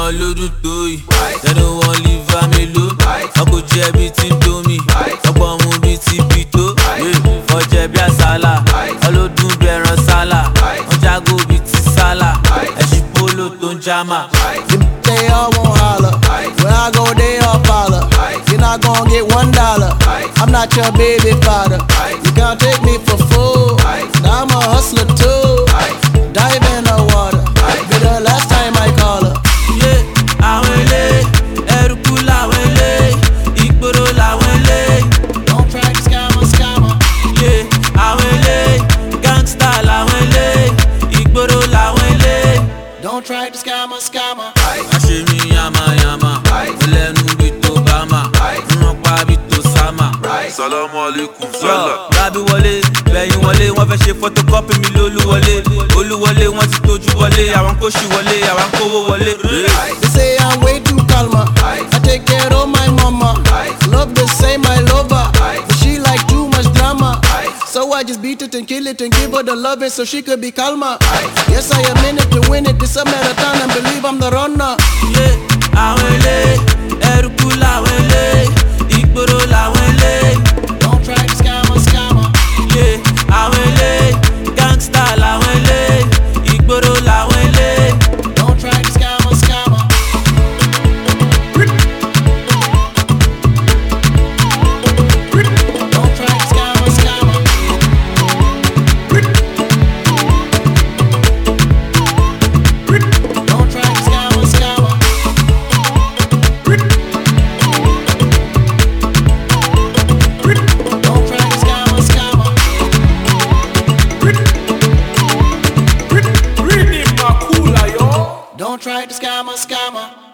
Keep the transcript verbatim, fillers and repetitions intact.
wọn lódún tó yìí. Tẹnu wọn liver mélòó. Wọn kò jẹ bí ti domi. Ọgbọ́n mu bí ti bìtó. Fọjẹ bí àsálà. Ọlọ́dún bí ẹran sálà. Wọ́n jágó bí ti sálà. Ẹ̀sìn polo tó ń jámà. They all won't holler. When I go, they all follow. You're not gonna get one dollar. I'm not your baby father. You can't take me for fool. Now I'm a hustler too. Dive in the water. Be the last time I call her. Yeah, àwọn ilé, ẹrùkú làwọn ilé, ìgboro làwọn ilé. Don't try to scammer, scammer. Yeah, àwọn ilé, gangsta làwọn ilé, ìgboro làwọn ilé. Don't try to scammer, scammer. Àṣé mi yamayama, mo lẹ́nu bí tó bámà, rán pa bí tó sámà. Salamu alaikum sala. Rábí wọlé, bẹ̀yìn wọlé, wọ́n fẹ́ ṣe photocopy mi lólúwọlé. Olúwọlé, wọ́n ti tójú wọlé, àwọn kò ṣì wọlé, àwọn kówó wọlé. They say I'm way too calmer. I take care of my mama. Love the same, I love her. But she like too much drama. So I just beat it and kill it and give her the loving so she could be calmer. Yes, I am in it to win it. This a marathon and believe I'm the runner. Yeah, àwọn ilé, ẹrùkú làwọn ilé, ìgboro làwọn ilé. Don't try to scammer, scammer. Yeah, àwọn ilé, gangsta làwọn ilé, ìgboro làwọn ilé. Don't try to scammer, scammer. Don't try to scammer, scammer. Don't try to scammer, scammer. Don't try to scammer, scammer. Read it, Makula, yo. Don't try to scammer, scammer.